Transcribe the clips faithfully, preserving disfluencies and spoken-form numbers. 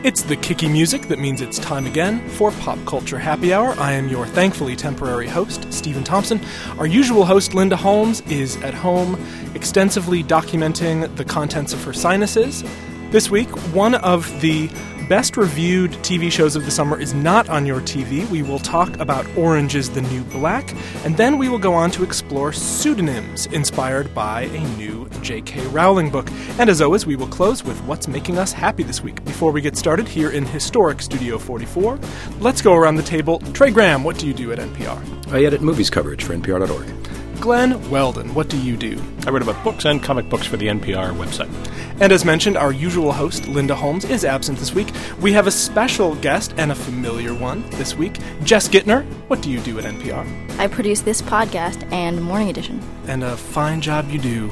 It's the kicky music that means it's time again for Pop Culture Happy Hour. I am your thankfully temporary host, Stephen Thompson. Our usual host, Linda Holmes, is at home extensively documenting the contents of her sinuses. This week, one of the best reviewed T V shows of the summer is not on your T V. We will talk about Orange is the New Black, and then we will go on to explore pseudonyms inspired by a new J K Rowling book. And as always, we will close with what's making us happy this week. Before we get started here in historic Studio forty-four, let's go around the table. Trey Graham, what do you do at N P R? I edit movies coverage for N P R dot org. Glenn Weldon, what do you do? I write about books and comic books for the N P R website. And as mentioned, our usual host, Linda Holmes, is absent this week. We have a special guest and a familiar one this week. Jess Gittner, what do you do at N P R? I produce this podcast and Morning Edition. And a fine job you do.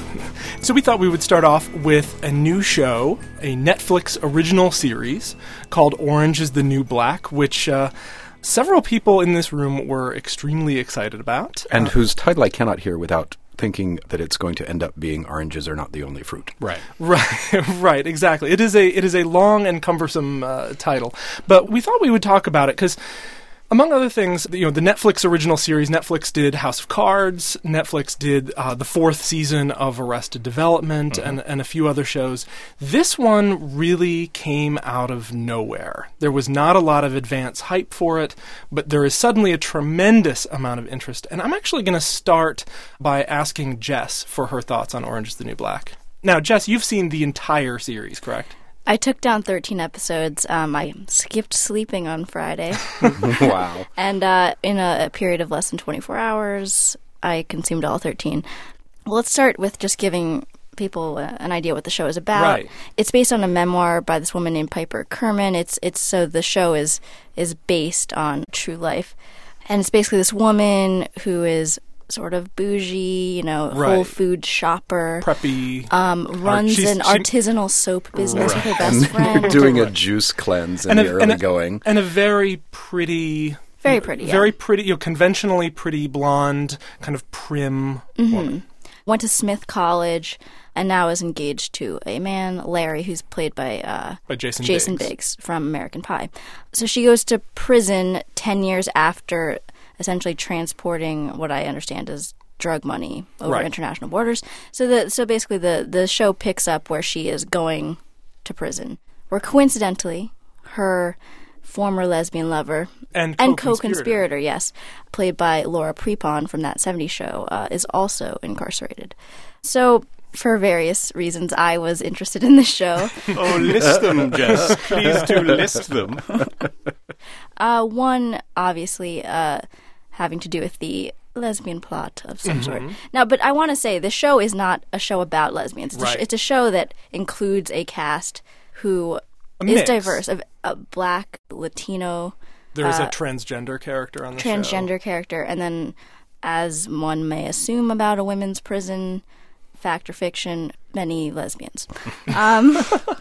So we thought we would start off with a new show, a Netflix original series called Orange is the New Black, which uh, several people in this room were extremely excited about. And uh, whose title I cannot hear without thinking that it's going to end up being Oranges Are Not the Only Fruit. Right. Right, right, exactly. It is a it is a long and cumbersome uh, title. But we thought we would talk about it because, among other things, you know, the Netflix original series, Netflix did House of Cards, Netflix did uh, the fourth season of Arrested Development, mm-hmm. and, and a few other shows. This one really came out of nowhere. There was not a lot of advance hype for it, but there is suddenly a tremendous amount of interest. And I'm actually going to start by asking Jess for her thoughts on Orange is the New Black. Now, Jess, you've seen the entire series, correct? I took down thirteen episodes. Um, I skipped sleeping on Friday. Wow. And uh, in a, a period of less than twenty-four hours, I consumed all thirteen. Well, let's start with just giving people uh, an idea what the show is about. Right. It's based on a memoir by this woman named Piper Kerman. It's it's so the show is is based on true life. And it's basically this woman who is sort of bougie, you know, right. Whole Food shopper. Preppy. Um, runs Art, an she, artisanal soap business right. with her best friend. Doing right. a juice cleanse in and the a, early and a, going. And a very pretty... Very pretty, yeah. Very pretty, you know, conventionally pretty blonde, kind of prim mm-hmm. woman. Went to Smith College and now is engaged to a man, Larry, who's played by, uh, by Jason, Jason Biggs. Biggs from American Pie. So she goes to prison ten years after essentially transporting what I understand is drug money over right. international borders. So the so basically the, the show picks up where she is going to prison, where coincidentally her former lesbian lover and, and co-conspirator. co-conspirator, yes, played by Laura Prepon from That seventies Show, uh, is also incarcerated. So for various reasons, I was interested in this show. Oh, list them, Jess. Please do list them. uh, one, obviously, uh, having to do with the lesbian plot of some mm-hmm. sort. Now, but I want to say, the show is not a show about lesbians. It's, right. a, sh- it's a show that includes a cast who a is mix. diverse, of uh, Black, Latino. There is uh, a transgender character on the transgender show. Transgender character, and then, as one may assume about a women's prison, fact or fiction, many lesbians. um,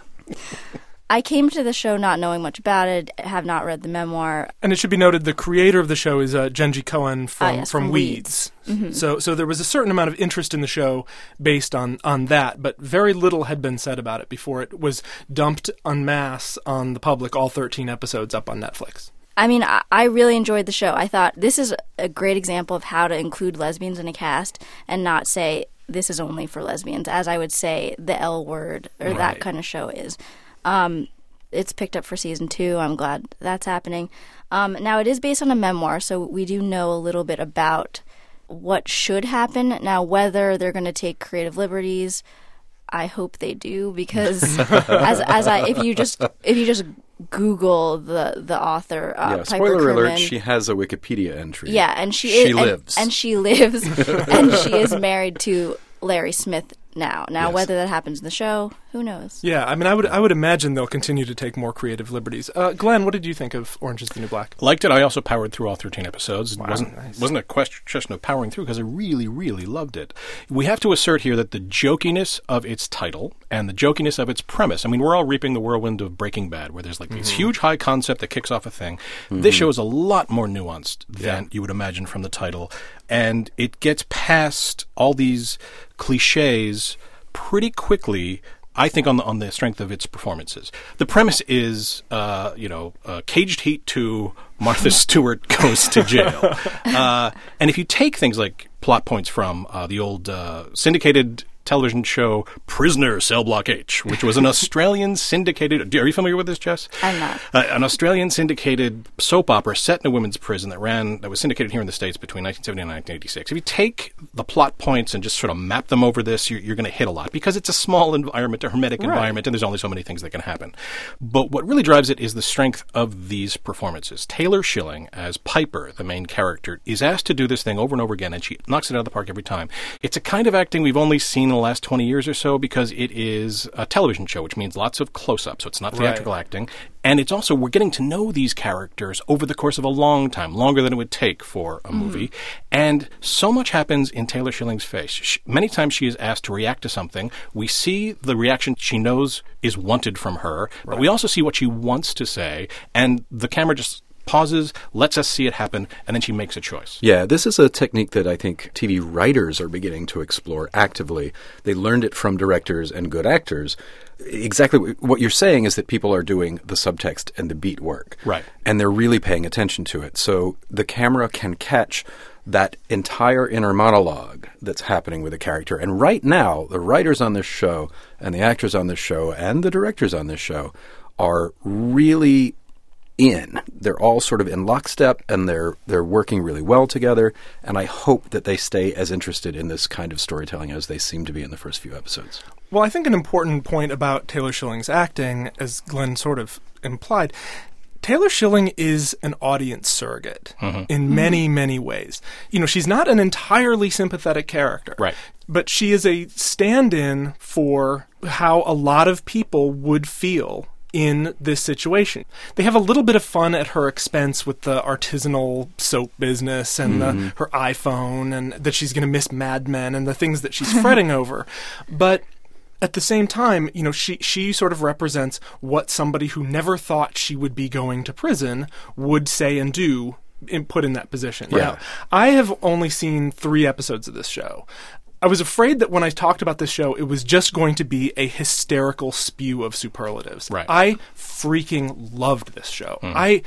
I came to the show not knowing much about it, have not read the memoir. And it should be noted the creator of the show is uh, Genji Cohen from, ah, yes, from, from Weeds. Weeds. Mm-hmm. So so there was a certain amount of interest in the show based on, on that, but very little had been said about it before it was dumped en masse on the public, all thirteen episodes up on Netflix. I mean, I, I really enjoyed the show. I thought this is a great example of how to include lesbians in a cast and not say this is only for lesbians, as I would say the L Word or right. that kind of show is. Um, it's picked up for season two. I'm glad that's happening. Um, now, it is based on a memoir, so we do know a little bit about what should happen. Now, whether they're going to take creative liberties, I hope they do, because as as I if you just if you just Google the the author, uh, yeah, Piper spoiler Kerman, alert, she has a Wikipedia entry. Yeah, and she, she is, lives. And, and she lives, and she is married to Larry Smith now. Now, Yes. whether that happens in the show, who knows? Yeah, I mean, I would I would imagine they'll continue to take more creative liberties. Uh, Glenn, what did you think of Orange is the New Black? Liked it. I also powered through all thirteen episodes. It Wow, wasn't nice. wasn't a question of powering through because I really, really loved it. We have to assert here that the jokiness of its title and the jokiness of its premise. I mean, we're all reaping the whirlwind of Breaking Bad, where there's like mm-hmm. this huge high concept that kicks off a thing. Mm-hmm. This show is a lot more nuanced than yeah. you would imagine from the title, and it gets past all these cliches pretty quickly. I think on the on the strength of its performances. The premise is, uh, you know, uh, Caged Heat two, Martha Stewart goes to jail. Uh, and if you take things like plot points from uh, the old uh, syndicated television show Prisoner, Cell Block H, which was an Australian syndicated... Are you familiar with this, Jess? I'm not. Uh, an Australian syndicated soap opera set in a women's prison that ran, that was syndicated here in the States between nineteen seventy and nineteen eighty-six. If you take the plot points and just sort of map them over this, you're, you're going to hit a lot because it's a small environment, a hermetic Right. environment, and there's only so many things that can happen. But what really drives it is the strength of these performances. Taylor Schilling, as Piper, the main character, is asked to do this thing over and over again, and she knocks it out of the park every time. It's a kind of acting we've only seen in the last twenty years or so because it is a television show, which means lots of close-ups, so it's not theatrical Right. acting. And it's also, we're getting to know these characters over the course of a long time, longer than it would take for a movie. Mm. And so much happens in Taylor Schilling's face. She, many times she is asked to react to something. We see the reaction she knows is wanted from her, right. but we also see what she wants to say, and the camera just pauses, lets us see it happen, and then she makes a choice. Yeah, this is a technique that I think T V writers are beginning to explore actively. They learned it from directors and good actors. Exactly what you're saying is that people are doing the subtext and the beat work. Right. And they're really paying attention to it. So the camera can catch that entire inner monologue that's happening with a character. And right now, the writers on this show and the actors on this show and the directors on this show are really in. They're all sort of in lockstep, and they're they're working really well together, and I hope that they stay as interested in this kind of storytelling as they seem to be in the first few episodes. Well, I think an important point about Taylor Schilling's acting, as Glenn sort of implied, Taylor Schilling is an audience surrogate mm-hmm. in many, many ways. You know, she's not an entirely sympathetic character. Right. But she is a stand-in for how a lot of people would feel in this situation. They have a little bit of fun at her expense with the artisanal soap business and mm-hmm. the, her iPhone, and that she's going to miss Mad Men and the things that she's fretting over. But at the same time, you know, she she sort of represents what somebody who never thought she would be going to prison would say and do in, put in that position. Right. Now, I have only seen three episodes of this show. I was afraid that when I talked about this show, it was just going to be a hysterical spew of superlatives. Right. I freaking loved this show. Mm. I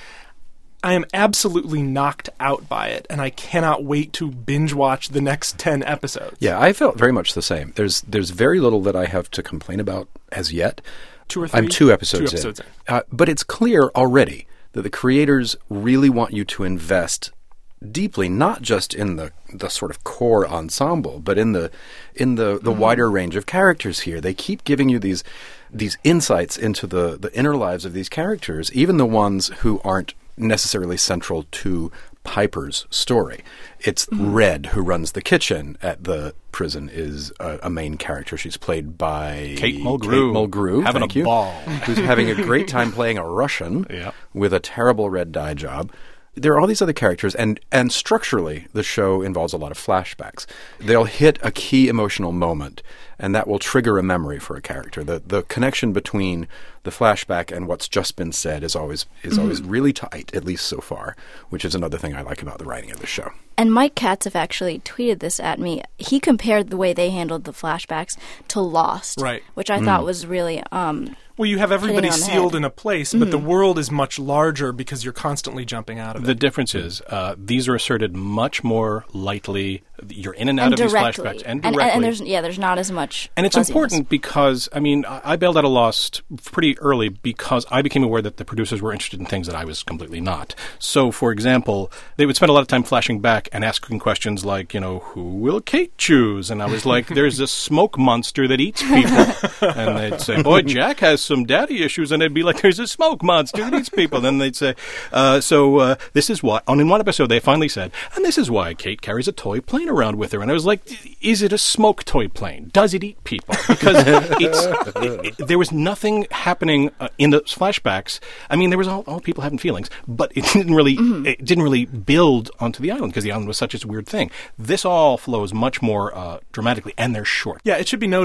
I am absolutely knocked out by it, and I cannot wait to binge watch the next ten episodes. Yeah, I felt very much the same. There's there's very little that I have to complain about as yet. Two or three? I'm two episodes, two episodes in. in. Uh, but it's clear already that the creators really want you to invest deeply, not just in the the sort of core ensemble, but in the in the, the mm. wider range of characters here. They keep giving you these these insights into the, the inner lives of these characters, even the ones who aren't necessarily central to Piper's story. It's mm. Red, who runs the kitchen at the prison, is a, a main character. She's played by Kate Mulgrew. Kate Mulgrew, having thank a you, ball. Who's having a great time playing a Russian yeah. with a terrible red dye job. There are all these other characters, and, and structurally, the show involves a lot of flashbacks. They'll hit a key emotional moment, and that will trigger a memory for a character. The the connection between the flashback and what's just been said is always is mm-hmm. always really tight, at least so far, which is another thing I like about the writing of the show. And Mike Katzeff actually tweeted this at me. He compared the way they handled the flashbacks to Lost, right. which I mm. thought was really... Um, Well, you have everybody sealed head. in a place, but mm-hmm. the world is much larger because you're constantly jumping out of the it. The difference is uh, these are asserted much more lightly. You're in and out and of directly. these flashbacks. And directly. directly. And, and there's, yeah, there's not as much And it's fuzziness. important because, I mean, I, I bailed out of Lost pretty early because I became aware that the producers were interested in things that I was completely not. So, for example, they would spend a lot of time flashing back and asking questions like, you know, who will Kate choose? And I was like, there's a smoke monster that eats people. And they'd say, boy, Jack has some daddy issues. And they'd be like, there's a smoke monster that eats people. Then they'd say, uh, so uh, this is why, on in one episode they finally said, and this is why Kate carries a toy plane around with her. And I was like, is it a smoke toy plane? Does it eat people? Because it's, it, it, there was nothing happening uh, in the flashbacks. I mean, there was all, all people having feelings, but it didn't really, mm-hmm. it didn't really build onto the island because the island was such a weird thing. This all flows much more uh, dramatically, and they're short. Yeah, it should be noted,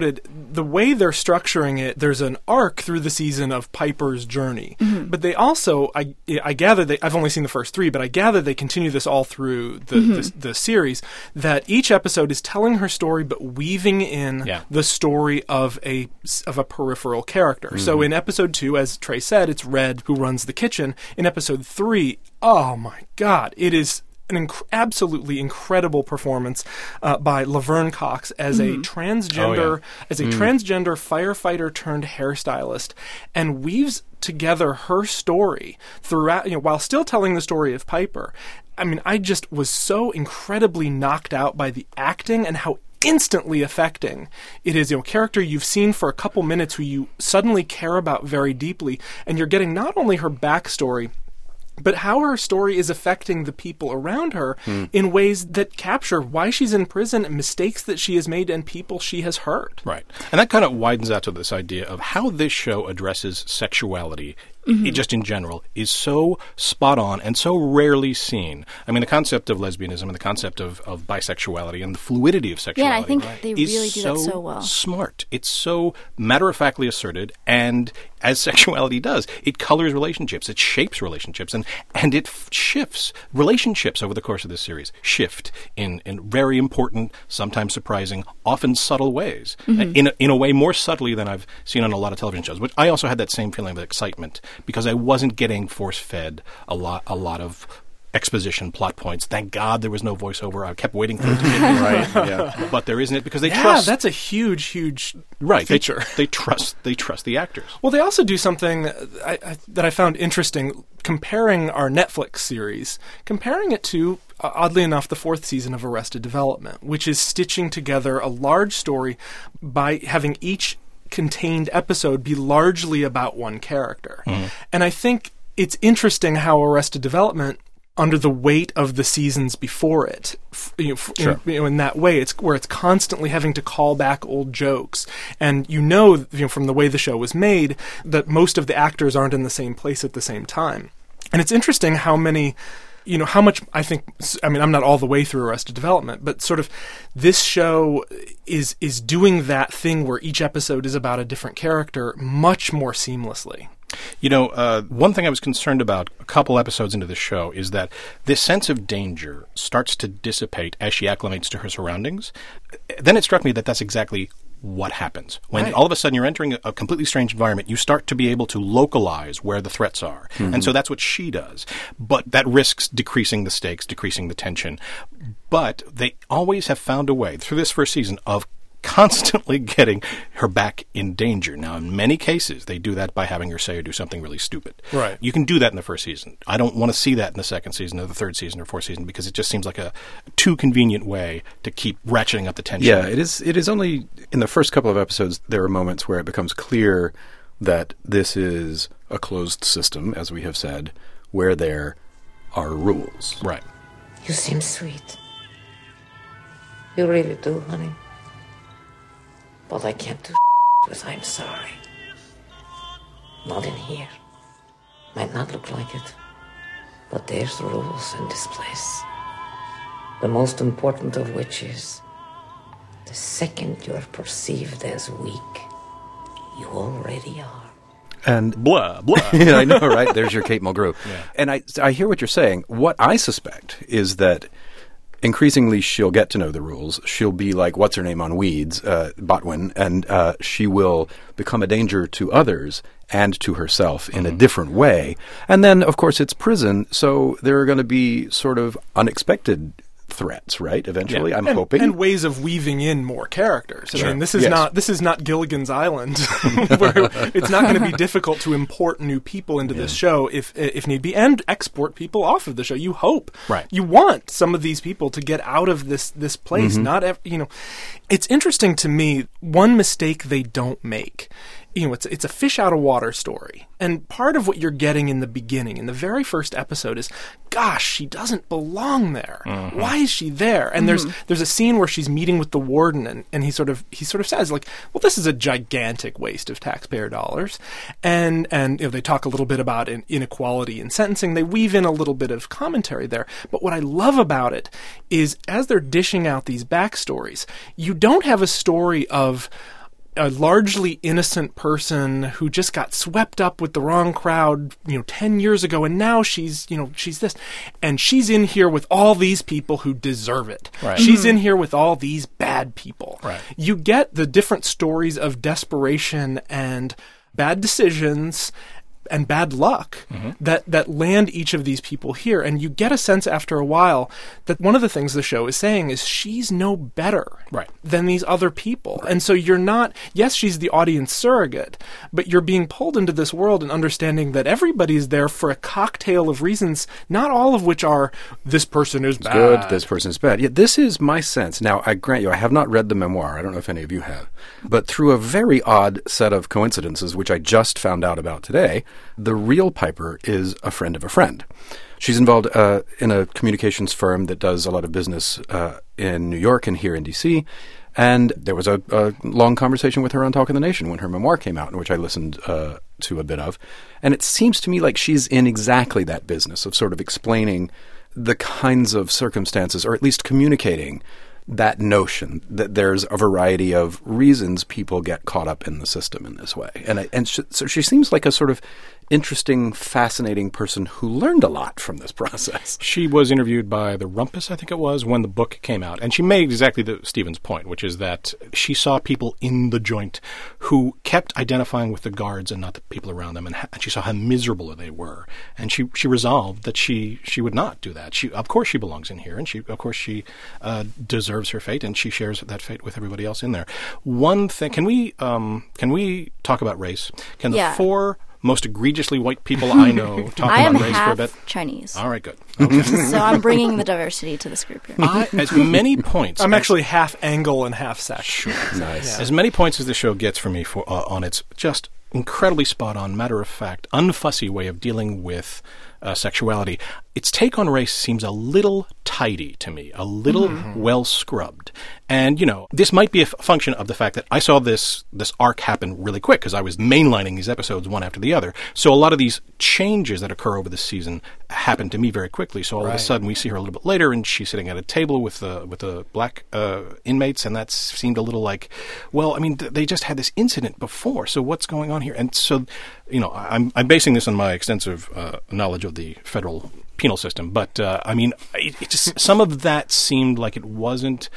the way they're structuring it, there's an arc through the season of Piper's journey. Mm-hmm. But they also, I, I gather, they, I've only seen the first three, but I gather they continue this all through the, mm-hmm. the, the series, that each episode is telling her story but weaving in yeah. the story of a, of a peripheral character. Mm-hmm. So in episode two, as Trey said, it's Red who runs the kitchen. In episode three, oh my God, it is an inc- absolutely incredible performance uh, by Laverne Cox as mm-hmm. a transgender, oh, yeah. as a mm. transgender firefighter turned hairstylist, and weaves together her story throughout, you know, while still telling the story of Piper. I mean, I just was so incredibly knocked out by the acting and how instantly affecting it is. You know, a character you've seen for a couple minutes who you suddenly care about very deeply, and you're getting not only her backstory, but how her story is affecting the people around her mm. in ways that capture why she's in prison, mistakes that she has made, and people she has hurt. Right. And that kind of widens out to this idea of how this show addresses sexuality mm-hmm. it just in general, is so spot on and so rarely seen. I mean, the concept of lesbianism and the concept of, of bisexuality and the fluidity of sexuality. Yeah, I think right. they really do so that so well. Smart. It's so matter-of-factly asserted, and as sexuality does, it colors relationships, it shapes relationships, and, and it f- shifts. Relationships over the course of this series shift in, in very important, sometimes surprising, often subtle ways. Mm-hmm. In, a, in a way more subtly than I've seen on a lot of television shows. But I also had that same feeling of excitement because I wasn't getting force-fed a lot, a lot of exposition, plot points. Thank God there was no voiceover. I kept waiting for it to get me right. Yeah. But there isn't it because they yeah, trust. Yeah, that's a huge, huge right, feature. They, they trust. They trust the actors. Well, they also do something I, I, that I found interesting. Comparing our Netflix series, comparing it to, uh, oddly enough, the fourth season of Arrested Development, which is stitching together a large story by having each contained episode be largely about one character. Mm. And I think it's interesting how Arrested Development, under the weight of the seasons before it, you know, sure. in, you know, in that way, it's where it's constantly having to call back old jokes, and you know, you know, from the way the show was made, that most of the actors aren't in the same place at the same time. And it's interesting how many, you know, how much I think. I mean, I'm not all the way through Arrested Development, but sort of this show is is doing that thing where each episode is about a different character much more seamlessly. You know, uh, one thing I was concerned about a couple episodes into the show is that this sense of danger starts to dissipate as she acclimates to her surroundings. Then it struck me that that's exactly what happens. When right. all of a sudden you're entering a, a completely strange environment, you start to be able to localize where the threats are. Mm-hmm. And so that's what she does. But that risks decreasing the stakes, decreasing the tension. But they always have found a way, through this first season, of constantly getting her back in danger. Now, in many cases, they do that by having her say or do something really stupid. Right. You can do that in the first season. I don't want to see that in the second season or the third season or fourth season because it just seems like a too convenient way to keep ratcheting up the tension. Yeah, it is. It is only in the first couple of episodes there are moments where it becomes clear that this is a closed system, as we have said, where there are rules. Right. You seem sweet. You really do, honey. But I can't do with I'm sorry. Not in here. Might not look like it. But there's rules in this place. The most important of which is the second you're perceived as weak, you already are. And blah, blah. I know, right? There's your Kate Mulgrew. Yeah. And I, I hear what you're saying. What I suspect is that increasingly, she'll get to know the rules. She'll be like, what's her name on Weeds, uh, Botwin, and uh, she will become a danger to others and to herself in mm-hmm. a different way. And then, of course, it's prison, so there are going to be sort of unexpected threats, right? Eventually, yeah. I'm and, hoping, and ways of weaving in more characters. I sure. mean, this is yes. not this is not Gilligan's Island, where it's not going to be difficult to import new people into yeah. this show if if need be, and export people off of the show. You hope, right? You want some of these people to get out of this this place. Mm-hmm. Not ev- you know, it's interesting to me. One mistake they don't make. You know, it's it's a fish out of water story. And part of what you're getting in the beginning, in the very first episode, is, gosh, she doesn't belong there. Mm-hmm. Why is she there? And mm-hmm. there's there's a scene where she's meeting with the warden, and, and he sort of he sort of says, like, well, this is a gigantic waste of taxpayer dollars. And and you know, they talk a little bit about in, inequality in sentencing. They weave in a little bit of commentary there. But what I love about it is, as they're dishing out these backstories, you don't have a story of a largely innocent person who just got swept up with the wrong crowd, you know, ten years ago, and now she's, you know, she's this. And she's in here with all these people who deserve it. Right. She's in here with all these bad people. Right. You get the different stories of desperation and bad decisions and bad luck mm-hmm. that, that land each of these people here. And you get a sense after a while that one of the things the show is saying is she's no better right. than these other people. Right. And so you're not, yes, she's the audience surrogate, but you're being pulled into this world and understanding that everybody's there for a cocktail of reasons, not all of which are, this person is bad. Good, this person is bad. Yeah, this is my sense. Now, I grant you, I have not read the memoir. I don't know if any of you have. But through a very odd set of coincidences, which I just found out about today, the real Piper is a friend of a friend. She's involved uh, in a communications firm that does a lot of business uh, in New York and here in D C, and there was a, a long conversation with her on Talk of the Nation when her memoir came out, which I listened uh, to a bit of. And it seems to me like she's in exactly that business of sort of explaining the kinds of circumstances, or at least communicating that notion that there's a variety of reasons people get caught up in the system in this way. And I, and sh- so she seems like a sort of interesting, fascinating person who learned a lot from this process. She was interviewed by the Rumpus, I think it was, when the book came out. And she made exactly the, Stephen's point, which is that she saw people in the joint who kept identifying with the guards and not the people around them. And, ha- and she saw how miserable they were. And she, she resolved that she, she would not do that. She, of course she belongs in here, and she, of course she uh, deserves her fate, and she shares that fate with everybody else in there. One thing, can we, um, can we talk about race? Can the yeah. four most egregiously white people I know talk I about am race half for a bit? Chinese. All right, good. Okay. So I'm bringing the diversity to this group here. I, as many points. I'm as, actually half Angle and half Sac. Sure. Nice. Yeah. As many points as the show gets for me for uh, on its just incredibly spot-on, matter-of-fact, unfussy way of dealing with uh, sexuality, its take on race seems a little tidy to me, a little mm-hmm. well-scrubbed. And, you know, this might be a f- function of the fact that I saw this this arc happen really quick because I was mainlining these episodes one after the other. So a lot of these changes that occur over the season happen to me very quickly. So all right. of a sudden we see her a little bit later and she's sitting at a table with the, with the black uh, inmates, and that seemed a little like, well, I mean, th- they just had this incident before, so what's going on here? And so, you know, I'm, I'm basing this on my extensive uh, knowledge of the federal penal system, but uh, I mean, it, it just some of that seemed like it wasn't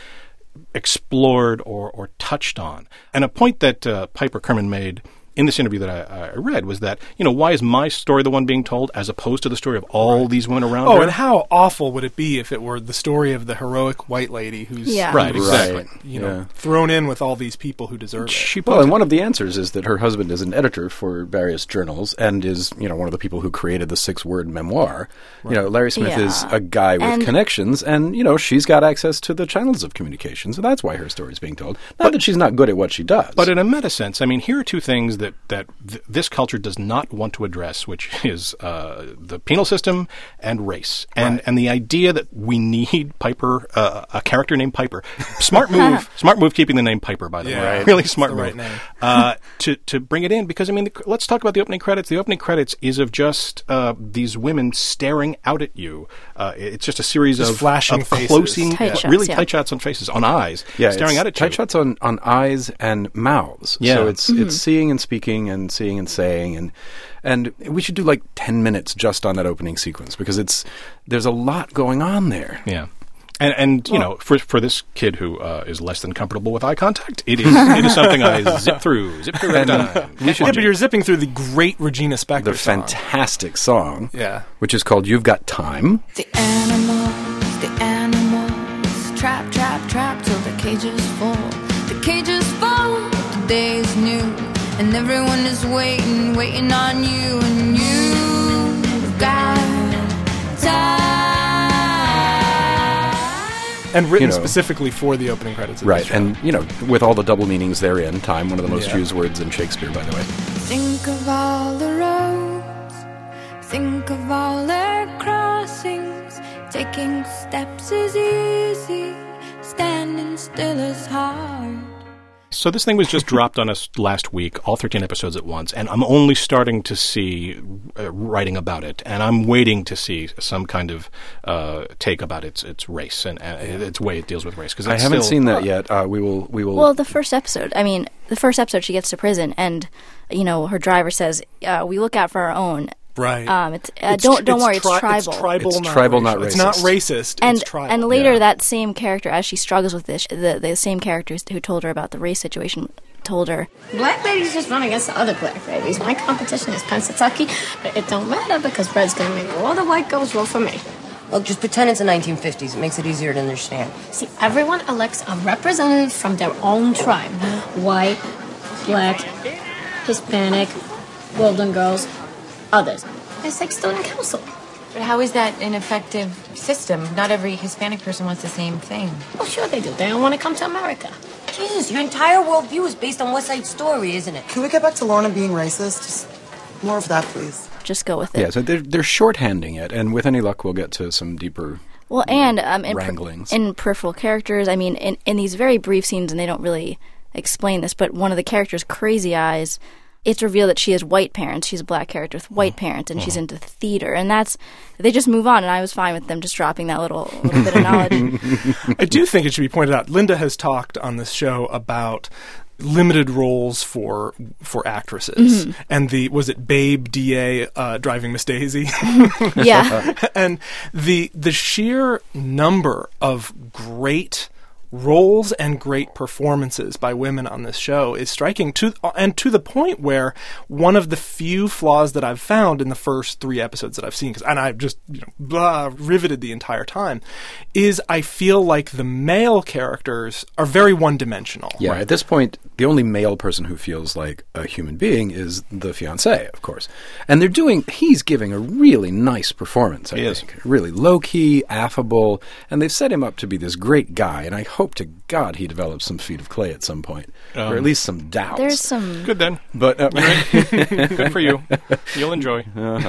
explored or, or touched on. And a point that uh, Piper Kerman made in this interview that I, I read was that, you know, why is my story the one being told as opposed to the story of all these women around oh, her? and how awful would it be if it were the story of the heroic white lady who's yeah. right, exactly. you know, yeah. thrown in with all these people who deserve She it. Well, and one of the answers is that her husband is an editor for various journals and is, you know, one of the people who created the six-word memoir. Right. You know, Larry Smith yeah. is a guy with and connections, and, you know, she's got access to the channels of communication, so that's why her story is being told. Not but, that she's not good at what she does. But in a meta sense, I mean, here are two things that, that th- this culture does not want to address, which is uh, the penal system and race. And right. and the idea that we need Piper, uh, a character named Piper. Smart move. smart move keeping the name Piper, by the yeah, way. right. Really smart the move. Right name. uh, to, to bring it in, because, I mean, the, let's talk about the opening credits. The opening credits is of just uh, these women staring out at you. Uh, it's just a series just of, flashing of faces. closing, Tight uh, shots, really yeah. tight shots on faces, on eyes, yeah, staring at it. Tight shots on, on eyes and mouths. Yeah. So it's Mm-hmm. it's seeing and speaking and seeing and saying, and and we should do like ten minutes just on that opening sequence because it's there's a lot going on there. Yeah. And, and you know, for for this kid who uh, is less than comfortable with eye contact, it is it is something I zip through, zip through every time. Yeah, but you're zipping through the great Regina Spektor The song. fantastic song, Yeah. which is called "You've Got Time." The animals, the animals, trap, trap, trap till the cages fall. The cages fall, the day is new, and everyone is waiting, waiting on you, and you've got time. And written You know. specifically for the opening credits of Right, this show. and, you know, with all the double meanings therein, time, one of the most Yeah. used words in Shakespeare, by the way. Think of all the roads, think of all their crossings. Taking steps is easy, standing still is hard. So this thing was just dropped on us last week, all thirteen episodes at once, and I'm only starting to see uh, writing about it, and I'm waiting to see some kind of uh, take about its its race and uh, its way it deals with race. Because I haven't seen that yet. Uh, we will. We will. Well, the first episode, I mean, the first episode, she gets to prison, and you know her driver says, uh, "We look out for our own." Right. Um, it's, uh, don't don't worry, tri- it's tribal. It's tribal, It's not tribal, racial. not It's not racist. racist. And it's tribal. and later, Yeah. that same character, as she struggles with this, the the same characters who told her about the race situation told her, Black ladies just run against the other black ladies. My competition is Pennsatucky, but it don't matter because Red's gonna make all the white girls roll for me. Look, just pretend it's the nineteen fifties. It makes it easier to understand. See, everyone elects a representative from their own tribe. White, black, Hispanic, Golden Girls, others. It's like student council. But how is that an effective system? Not every Hispanic person wants the same thing. Oh, sure they do. They don't want to come to America. Jesus, your entire worldview is based on West Side Story, isn't it? Can we get back to Lorna being racist? Just more of that, please. "Just go with it." Yeah, so they're, they're shorthanding it, and with any luck, we'll get to some deeper Well, and um, in, per- wranglings. in peripheral characters, I mean, in, in these very brief scenes, and they don't really explain this, but one of the characters, Crazy Eyes, it's revealed that she has white parents. She's a black character with white parents, and she's into theater. And that's, they just move on, and I was fine with them just dropping that little, little bit of knowledge. I do think it should be pointed out. Linda has talked on this show about limited roles for for actresses, Mm-hmm. and the was it Babe D A uh, driving Miss Daisy, Yeah. and the the sheer number of great roles and great performances by women on this show is striking, to and to the point where one of the few flaws that I've found in the first three episodes that I've seen, 'cause, and I've just you know blah, riveted the entire time, is I feel like the male characters are very one-dimensional. Yeah, at this point, the only male person who feels like a human being is the fiancé, of course. And they're doing, he's giving a really nice performance, I He is. think. Really low-key, affable, and they've set him up to be this great guy, and I hope to God he develops some feet of clay at some point, Um, or at least some doubts. There's some... Good then. But, uh, Good for you. You'll enjoy.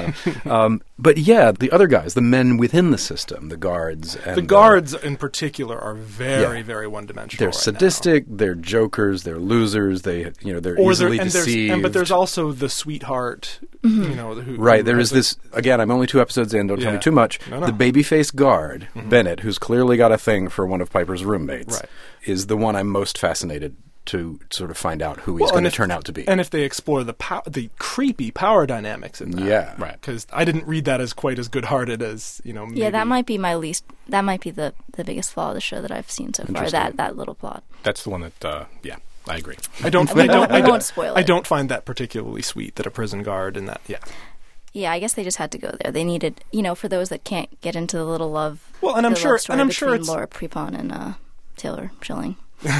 um, but yeah, the other guys, the men within the system, the guards. And, The guards in particular are very, yeah. very one-dimensional. They're right sadistic, they're jokers, they're losers, they, you know, they're now. Or easily there, and there's, deceived. and, but there's also the sweetheart, you know, who, Right, who there has is a- this, again, I'm only two episodes in, don't tell Yeah. me too much. No, no. The babyface guard, Bennett, who's clearly got a thing for one of Piper's roommates, Right. is the one I'm most fascinated to sort of find out who he's Well, going and to if- turn out to be. And if they explore the pow- the creepy power dynamics in that, Yeah. right? Because I didn't read that as quite as good-hearted as you know. Maybe. Yeah, that might be my least... That might be the, the biggest flaw of the show that I've seen so far, Interesting. that, that little plot. That's the one that, uh, yeah, I agree. I don't. We I don't. won't- I we don't, won't spoil I it. don't find that particularly sweet that a prison guard and that. Yeah. Yeah, I guess they just had to go there. They needed, you know, for those that can't get into the little love... Well, and I'm the sure- love story and I'm sure between it's- Laura Prepon and uh, Taylor Schilling.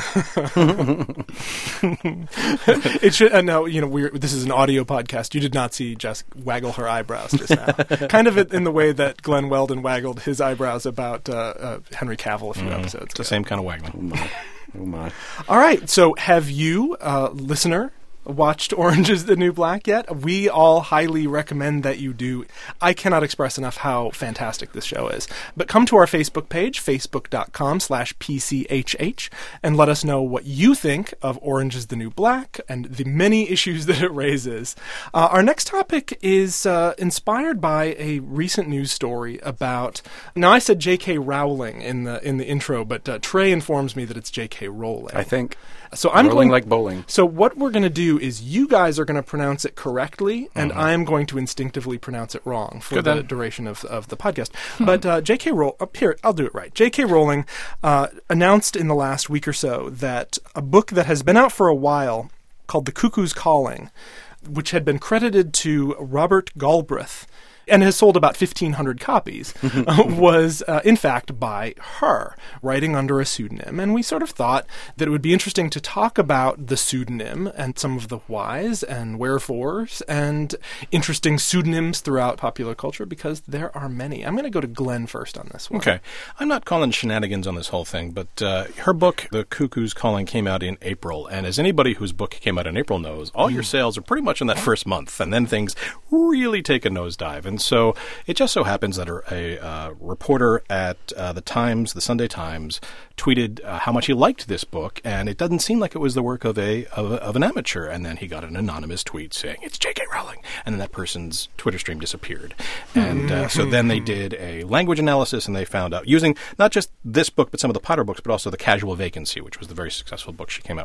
It should. Uh, no, you know, we're, this is an audio podcast. You did not see Jess waggle her eyebrows just now. Kind of in the way that Glenn Weldon waggled his eyebrows about uh, uh, Henry Cavill a few episodes It's the ago. same kind of waggling. Oh my. All right. So, have you, uh, listener, watched Orange is the New Black yet? We all highly recommend that you do. I cannot express enough how fantastic this show is. But come to our Facebook page, facebook.com slash PCHH, and let us know what you think of Orange is the New Black and the many issues that it raises. Uh, our next topic is uh, inspired by a recent news story about... Now, I said J K. Rowling in the in the intro, but uh, Trey informs me that it's J K. Rowling. I think. So I'm Rolling going like bowling. So what we're going to do is you guys are going to pronounce it correctly, and Mm-hmm. I'm going to instinctively pronounce it wrong for Good the then. duration of of the podcast. But uh, J K. Rowling, up here, I'll do it right. J K. Rowling uh, announced in the last week or so that a book that has been out for a while called The Cuckoo's Calling, which had been credited to Robert Galbraith and has sold about fifteen hundred copies, uh, was uh, in fact by her, writing under a pseudonym. And we sort of thought that it would be interesting to talk about the pseudonym and some of the whys and wherefores and interesting pseudonyms throughout popular culture, because there are many. I'm going to go to Glenn first on this one. Okay. I'm not calling shenanigans on this whole thing, but uh, her book, The Cuckoo's Calling, came out in April. And as anybody whose book came out in April knows, all your sales are pretty much in that first month. And then things really take a nosedive. And so it just so happens that a, a uh, reporter at uh, the Times, the Sunday Times, tweeted uh, how much he liked this book, and it doesn't seem like it was the work of a of, a, of an amateur. And then he got an anonymous tweet saying, it's J K. Rowling. And then that person's Twitter stream disappeared. And uh, so then they did a language analysis, and they found out, using not just this book, but some of the Potter books, but also The Casual Vacancy, which was the very successful book she came out with.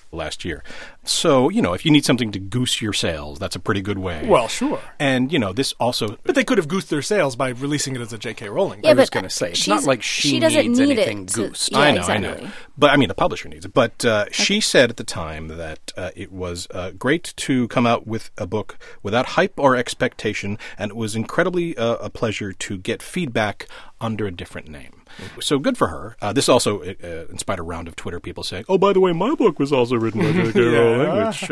last year. So, you know, if you need something to goose your sales, that's a pretty good way. Well, sure. And, you know, this also... But they could have goosed their sales by releasing it as a J K. Rowling book. Yeah, I was but going to say, it's she's- not like she, she doesn't needs need anything it to- goosed. Yeah, I know, exactly. I know. But, I mean, the publisher needs it. But uh, she said at the time that uh, it was uh, great to come out with a book without hype or expectation, and it was incredibly uh, a pleasure to get feedback under a different name. So good for her. Uh, this also uh, inspired a round of Twitter people saying, oh, by the way, my book was also written by J K. Rowling, which...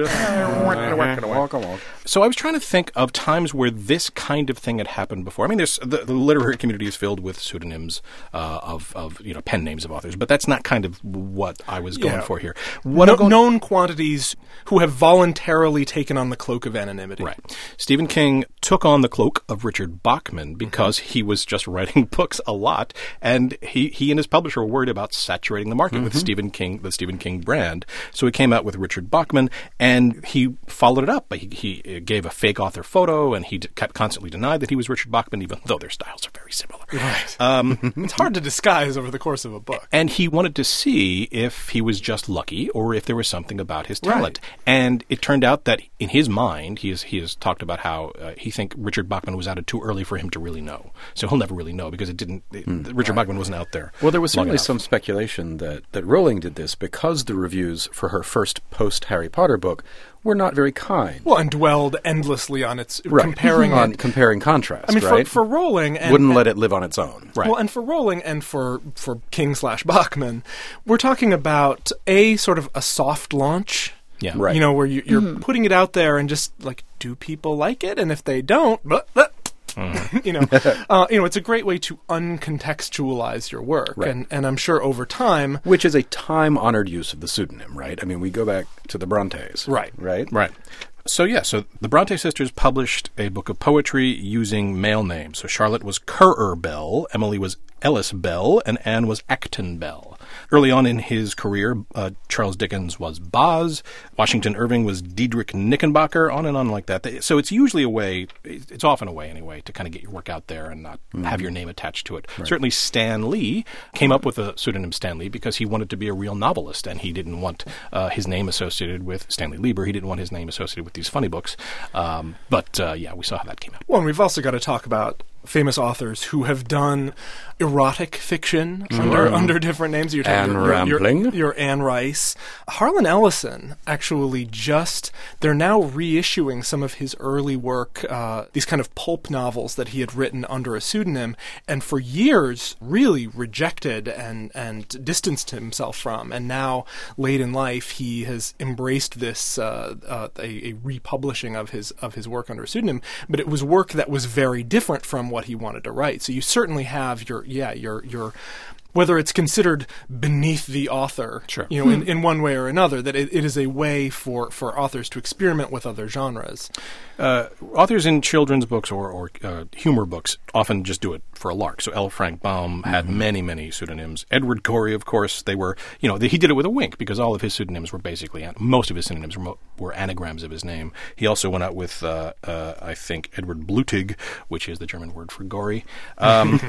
Uh, so I was trying to think of times where this kind of thing had happened before. I mean, there's the, the literary community is filled with pseudonyms uh, of, of, you know, pen names of authors, but that's not kind of what I was going Yeah. for here. What No, I'm going- known quantities who have voluntarily taken on the cloak of anonymity. Right. Stephen King took on the cloak of Richard Bachman because he was just writing books a lot, and he, he and his publisher were worried about saturating the market with Stephen King, the Stephen King brand. So he came out with Richard Bachman, and he followed it up. He, he gave a fake author photo, and he d- kept constantly denied that he was Richard Bachman, even though their styles are very similar. Right. Um, It's hard to disguise over the course of a book. And he wanted to see if he was just lucky or if there was something about his talent. Right. And it turned out that in his mind, he has, he has talked about how uh, he think Richard Bachman was outed too early for him to really know. So he'll never really know because it didn't. It, Richard Bachman wasn't out there. Well, there was long certainly enough. some speculation that, that Rowling did this because the reviews for her first post-Harry Potter book were not very kind. Well, and dwelled endlessly on its Right. comparing on it. comparing contrast, I mean, right? for, for Rowling... And, Wouldn't and, let it live on its own. Right. Well, and for Rowling and for, for King slash Bachman, we're talking about a sort of a soft launch. Yeah. Right. You know, where you, you're putting it out there and just, like, do people like it? And if they don't... Blah, blah, you know, uh, you know, it's a great way to uncontextualize your work, Right. and and I'm sure over time, Which is a time-honored use of the pseudonym, right? I mean, we go back to the Brontes. Right. Right? Right. So, yeah, so the Bronte sisters published a book of poetry using male names. So Charlotte was Currer Bell, Emily was Ellis Bell, and Anne was Acton Bell. Early on in his career, uh, Charles Dickens was Boz, Washington Irving was Diedrich Knickenbocker, on and on like that. They- So it's usually a way, it's often a way anyway, to kind of get your work out there and not have your name attached to it. Certainly Stan Lee came up with a pseudonym Stan Lee because he wanted to be a real novelist, and he didn't want uh, his name associated with Stanley Lieber. He didn't want his name associated with these funny books. Um, but, uh, yeah, we saw how that came out. well, and we've also got to talk about famous authors who have done erotic fiction under under different names. You're Anne your, your, Rambling. your, your Anne Rice, Harlan Ellison. Actually, just they're now reissuing some of his early work, uh, these kind of pulp novels that he had written under a pseudonym, and for years really rejected and and distanced himself from. And now, late in life, he has embraced this uh, uh, a, a republishing of his of his work under a pseudonym. But it was work that was very different from what he wanted to write. So you certainly have your yeah your your whether it's considered beneath the author, Sure. you know, in, in one way or another, that it, it is a way for, for authors to experiment with other genres. Uh, authors in children's books or, or uh, humor books often just do it for a lark. So L. Frank Baum had many, many pseudonyms. Edward Gorey, of course, they were, you know, the, he did it with a wink because all of his pseudonyms were basically, most of his pseudonyms were, mo- were anagrams of his name. He also went out with, uh, uh, I think, Edward Blutig, which is the German word for gory. Um,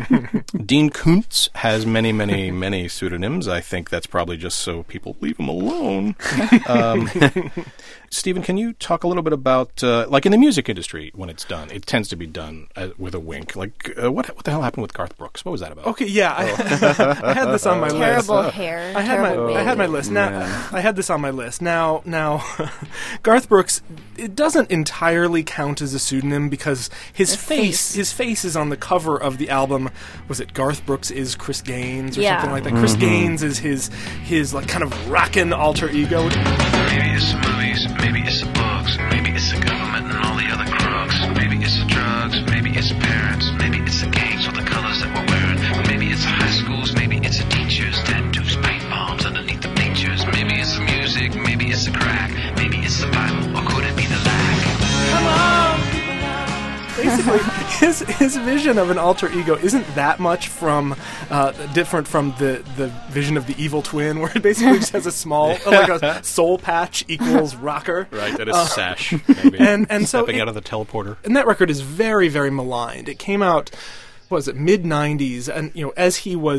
Dean Koontz has many, many, many pseudonyms. I think that's probably just so people leave him alone. Um, Stephen, can you talk a little bit about, uh, like in the music industry, when it's done, it tends to be done uh, with a wink. Like, uh, what what the hell happened with Garth Brooks? What was that about? Okay, yeah, I, I had this on my list. Terrible hair. I had my terrible I had my wig. list. Now I had this on my list. Now now Garth Brooks, it doesn't entirely count as a pseudonym because his The face, face. his face is on the cover of the album. Was it Garth Brooks is Chris Gaines or Yeah. something like that? Chris Gaines is his his like kind of rockin' alter ego. Maybe it's the movies, maybe it's the books, maybe it's the government and all the other crooks. Maybe it's the drugs, maybe it's the parents, maybe it's the gangs or the colors that we're wearing. Maybe it's the high schools, maybe it's the teachers, tattoos, paint bombs underneath the bleachers. Maybe it's the music, maybe it's the crack, maybe it's the Bible, or could it be the lack? Come on! Basically, his his vision of an alter ego isn't that much from uh, different from the, the vision of the evil twin, where it basically just has a small like a soul patch equals rocker, Right, and a Uh, sash, maybe. and and so Stepping it- out of the teleporter. and that record is very very maligned. It came out, what was it, mid nineties, and you know as he was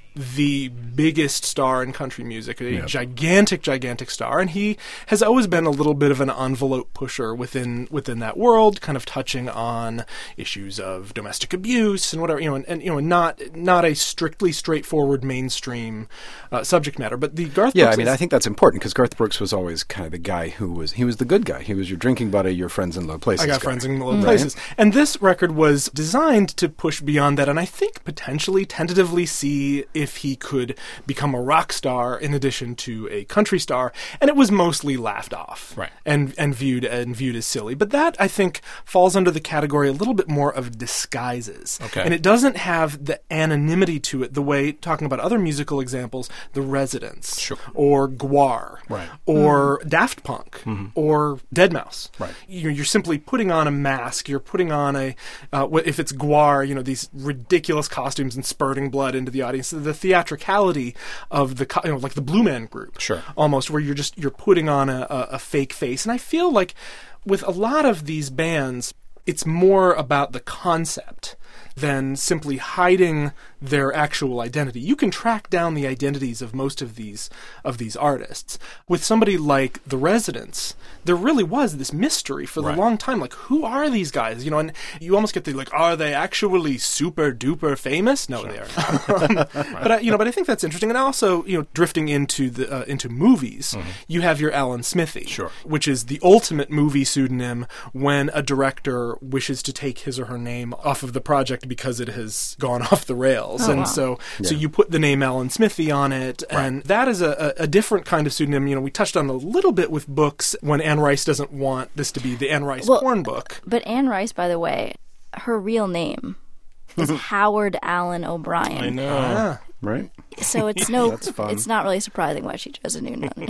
the biggest star in country music, a Yep. gigantic, gigantic star, and he has always been a little bit of an envelope pusher within within that world, kind of touching on issues of domestic abuse and whatever, you know, and, and you know, not not a strictly straightforward mainstream uh, subject matter. But the Garth Yeah, Brooks I mean, is- I think that's important because Garth Brooks was always kind of the guy who was he was the good guy. He was your drinking buddy, your friends in low places. I got guy. friends in low Right? places. And this record was designed to push beyond that, and I think potentially, tentatively see if he could become a rock star in addition to a country star, and it was mostly laughed off. Right. And and viewed and viewed as silly. But that, I think, falls under the category a little bit more of disguises. Okay. And it doesn't have the anonymity to it the way, talking about other musical examples, The Residents, Sure. or Gwar, Right. or Daft Punk, or deadmau five. Right. You're, you're simply putting on a mask. You're putting on a, uh, wh- if it's Gwar, you know, these ridiculous costumes and spurting blood into the audience. The theatricality of the, co- you know, like the Blue Man Group. Sure. Almost, where you're just, you're putting on a, a, a fake face. And I feel like with a lot of these bands, it's more about the concept than simply hiding their actual identity. You can track down the identities of most of these of these artists. With somebody like The Residents, there really was this mystery for Right. a long time. Like, who are these guys? You know, and you almost get the like, are they actually super duper famous? No, they are not. Um, But I, you know, but I think that's interesting. And also, you know, drifting into the uh, into movies, you have your Alan Smithy, Sure. which is the ultimate movie pseudonym when a director wishes to take his or her name off of the project because it has gone off the rails. Oh, and wow. so so Yeah. you put the name Alan Smithy on it, and that is a, a, a different kind of pseudonym. You know, we touched on a little bit with books when Anne Rice doesn't want this to be the Anne Rice Well, porn book. But Anne Rice, by the way, her real name is Howard Allen O'Brien. I know. Ah. Right? So it's no, That's fun. it's not really surprising why she chose a new name.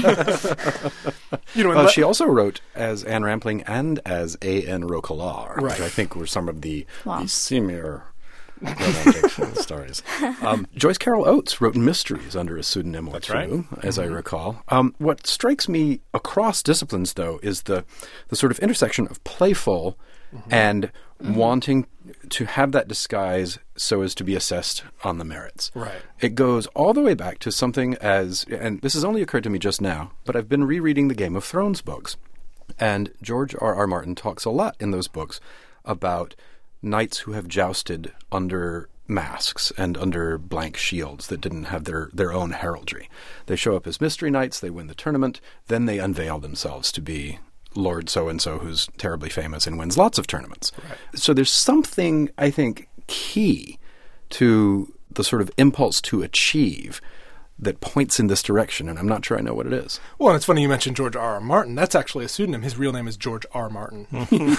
You know, and Uh, let- she also wrote as Anne Rampling and as A N Roquelaure, Right. which I think were some of the, Wow. the similar romantic stories. Um, Joyce Carol Oates wrote mysteries under a pseudonym or That's two, right. as I recall. Um, what strikes me across disciplines, though, is the the sort of intersection of playful and wanting to have that disguise so as to be assessed on the merits. Right. It goes all the way back to something as, and this has only occurred to me just now, but I've been rereading the Game of Thrones books. And George R. R. Martin talks a lot in those books about knights who have jousted under masks and under blank shields that didn't have their, their own heraldry. They show up as mystery knights, they win the tournament, then they unveil themselves to be Lord so-and-so who's terribly famous and wins lots of tournaments. Right. So there's something, I think, key to the sort of impulse to achieve that points in this direction, and I'm not sure I know what it is. Well, and it's funny you mentioned George R. R. Martin. That's actually a pseudonym. His real name is George R. Martin.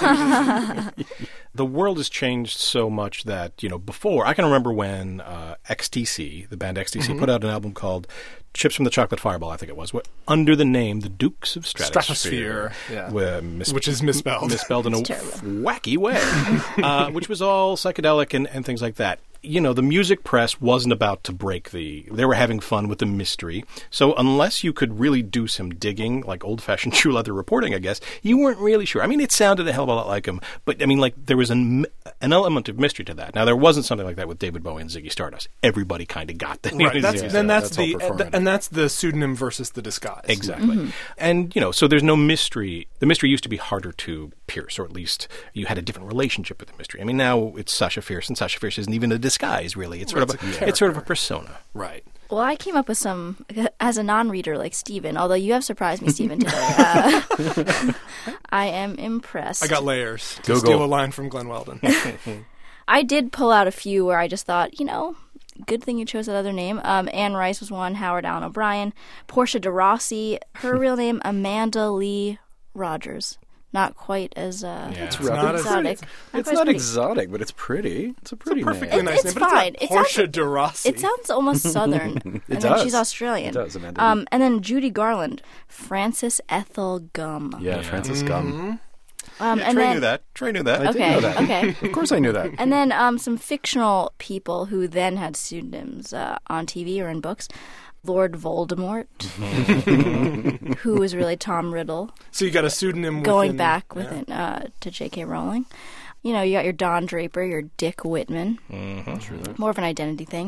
The world has changed so much that, you know, before, I can remember when uh, X T C, the band X T C, put out an album called Chips from the Chocolate Fireball, I think it was, what, under the name The Dukes of Stratosphere. Stratosphere, yeah. With, mis- Which is misspelled. Misspelled in a It's terrible. wacky way, uh, which was all psychedelic and, and things like that. You know, the music press wasn't about to break the... They were having fun with the mystery. So unless you could really do some digging, like old-fashioned shoe leather reporting, I guess, you weren't really sure. I mean, it sounded a hell of a lot like him, but, I mean, like, there was an, an element of mystery to that. Now, there wasn't something like that with David Bowie and Ziggy Stardust. Everybody kind of got that. Right. That's, Yeah. then that's, that's all the performative. and that's the pseudonym versus the disguise. Exactly. And, you know, so there's no mystery. The mystery used to be harder to pierce, or at least you had a different relationship with the mystery. I mean, now it's Sasha Fierce, and Sasha Fierce isn't even a disguise, really. It's sort Right, of it's a, a it's sort of a persona. Right. Well, I came up with some, as a non-reader like Stephen, although you have surprised me, Stephen, today. Uh, I am impressed. I got layers to Go, steal go. a line from Glenn Weldon. I did pull out a few where I just thought, you know, good thing you chose that other name. Um, Anne Rice was one, Howard Allen O'Brien. Portia de Rossi, her real name, Amanda Lee Rogers. Not quite as uh, Yeah. It's not as- exotic. It's quite as not pretty. exotic, but it's pretty. It's a pretty Perfectly name. nice It's name, but fine. it's It not sounds- Portia de Rossi. It sounds almost southern. and then does. she's Australian. It does, Amanda Um, Lee. and then Judy Garland, Frances Ethel Gum. Yeah, Francis Gum. Um, Yeah, and Trey then, knew that. Trey knew that. I did Okay, know that. okay. Of course I knew that. And then um, some fictional people who then had pseudonyms uh, on T V or in books. Lord Voldemort, who was really Tom Riddle, So you got a pseudonym going within- back yeah. within uh, to J K. Rowling. You know, you got your Don Draper, your Dick Whitman. More of an identity thing.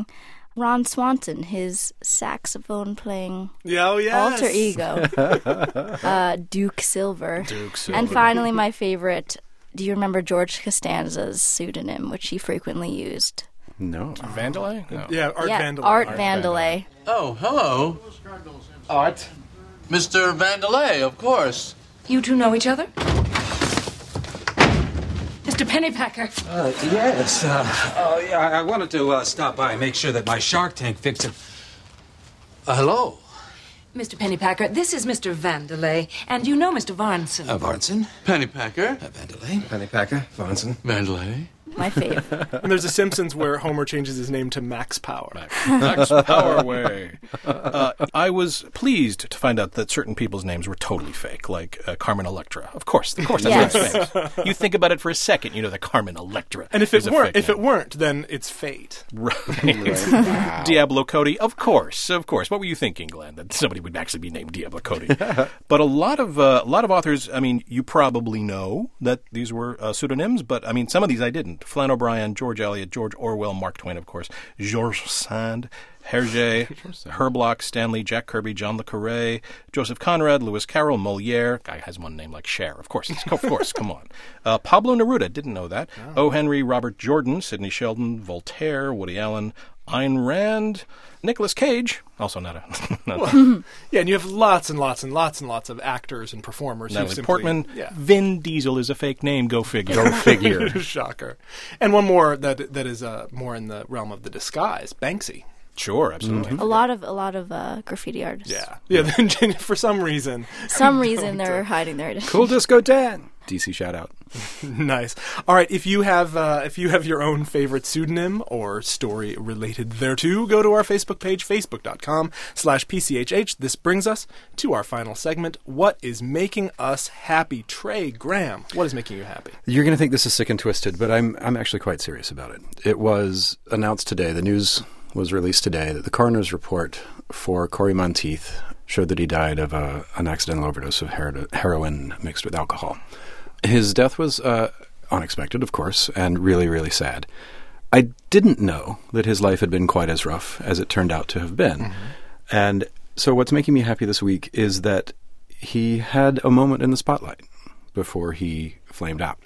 Ron Swanson, his saxophone-playing Yeah, oh, yes. alter ego, uh, Duke Silver. Duke Silver. And finally, my favorite, do you remember George Costanza's pseudonym, which he frequently used? No. Vandelay? No. Yeah, Art yeah, Vandelay. Art, Art Vandelay. Oh, hello. Art. Mister Vandelay, of course. You two know each other? Mister Pennypacker. Uh, yes. Uh, oh, yeah, I I wanted to uh, stop by and make sure that my Shark Tank fixed it. Uh, hello. Mister Pennypacker, this is Mister Vandelay, and you know Mister Varnson. Uh, Varnson. Pennypacker. Uh, Vandelay. Pennypacker. Varnson. Vandelay. My fave. And there's a Simpsons where Homer changes his name to Max Power. Max Powerway. Uh, I was pleased to find out that certain people's names were totally fake, like uh, Carmen Electra. Of course, of course, that's Yes. what's famous. You think about it for a second, you know that Carmen Electra. And if it is a weren't, fake if name. it weren't, then it's fate. Right. Diablo Cody, of course, of course. What were you thinking, Glenn? That somebody would actually be named Diablo Cody? But a lot of uh, a lot of authors. I mean, you probably know that these were uh, pseudonyms, but I mean, some of these I didn't. Flann O'Brien, George Eliot, George Orwell, Mark Twain, of course, Georges Sand, Hergé, Herblock, Stanley, Jack Kirby, John le Carré, Joseph Conrad, Lewis Carroll, Molière. Guy has one name like Cher, of course. Of course, come on. Uh, Pablo Neruda, didn't know that. O. Oh. Henry, Robert Jordan, Sidney Sheldon, Voltaire, Woody Allen, Ayn Rand, Nicolas Cage, also not a... not a Yeah, and you have lots and lots and lots and lots of actors and performers. who Natalie simply, Portman. Yeah. Vin Diesel is a fake name. Go figure. Go figure. Shocker. And one more that that is uh, more in the realm of the disguise, Banksy. Sure, absolutely. A lot of a lot of uh, graffiti artists. Yeah. Yeah, then for some reason. Some reason they're hiding their identity. Cool Disco Dan. D C shout out. Nice. All right, if you have uh, if you have your own favorite pseudonym or story related thereto, go to our Facebook page, facebook.com slash PCHH. This brings us to our final segment, What is Making Us Happy? Trey Graham, what is making you happy? You're going to think this is sick and twisted, but I'm I'm actually quite serious about it. It was announced today, the news was released today, that the coroner's report for Corey Monteith showed that he died of a, an accidental overdose of hero- heroin mixed with alcohol. His death was uh, unexpected, of course, and really, really sad. I didn't know that his life had been quite as rough as it turned out to have been. Mm-hmm. And so what's making me happy this week is that he had a moment in the spotlight before he flamed out.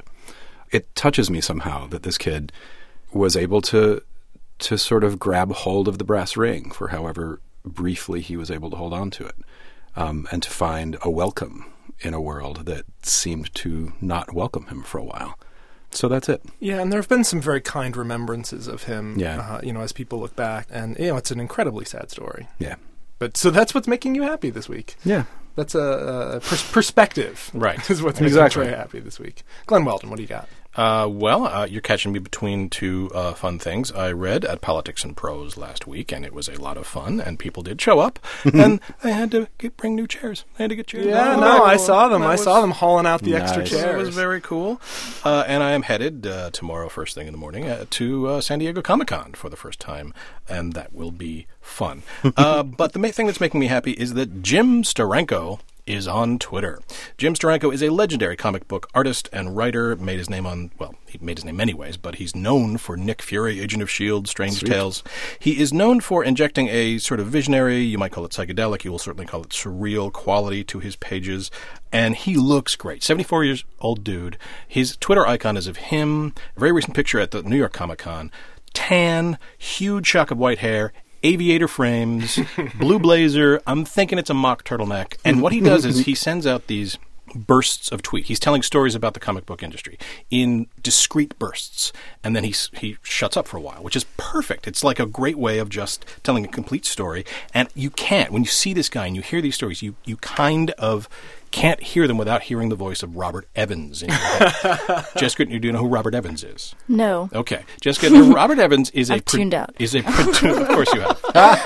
It touches me somehow that this kid was able to to sort of grab hold of the brass ring for however briefly he was able to hold on to it, um, and to find a welcome in a world that seemed to not welcome him for a while. So that's it. Yeah, and there have been some very kind remembrances of him, yeah. uh, you know, as people look back. And, you know, it's an incredibly sad story. Yeah. But so that's what's making you happy this week. Yeah. That's a, a pers- perspective. Right. Is what's exactly. making Trey happy this week. Glenn Weldon, what do you got? Uh, well, uh, you're catching me between two uh, fun things. I read at Politics and Prose last week, and it was a lot of fun, and people did show up, and I had to get, bring new chairs. I had to get chairs. Yeah, oh, no, I saw them. That I was, saw them hauling out the nice. extra chairs. It was very cool. Uh, and I am headed uh, tomorrow, first thing in the morning, uh, to uh, San Diego Comic-Con for the first time, and that will be fun. uh, but the main thing that's making me happy is that Jim Steranko is on Twitter. Jim Steranko is a legendary comic book artist and writer. Made his name on, well, he made his name many ways, but he's known for Nick Fury, Agent of S H I E L D, Strange Sweet. Tales. He is known for injecting a sort of visionary, you might call it psychedelic, you will certainly call it surreal quality to his pages, and he looks great. seventy-four years old dude. His Twitter icon is of him, a very recent picture at the New York Comic Con, tan, huge shock of white hair, aviator frames, blue blazer. I'm thinking it's a mock turtleneck. And what he does is he sends out these bursts of tweet. He's telling stories about the comic book industry in discrete bursts. And then he he shuts up for a while, which is perfect. It's like a great way of just telling a complete story. And you can't, when you see this guy and you hear these stories, you, you kind of can't hear them without hearing the voice of Robert Evans in your head. Jessica, do you know who Robert Evans is? No. Okay. Jessica, Robert Evans is a... I've tuned out. Is a produ- of course you have.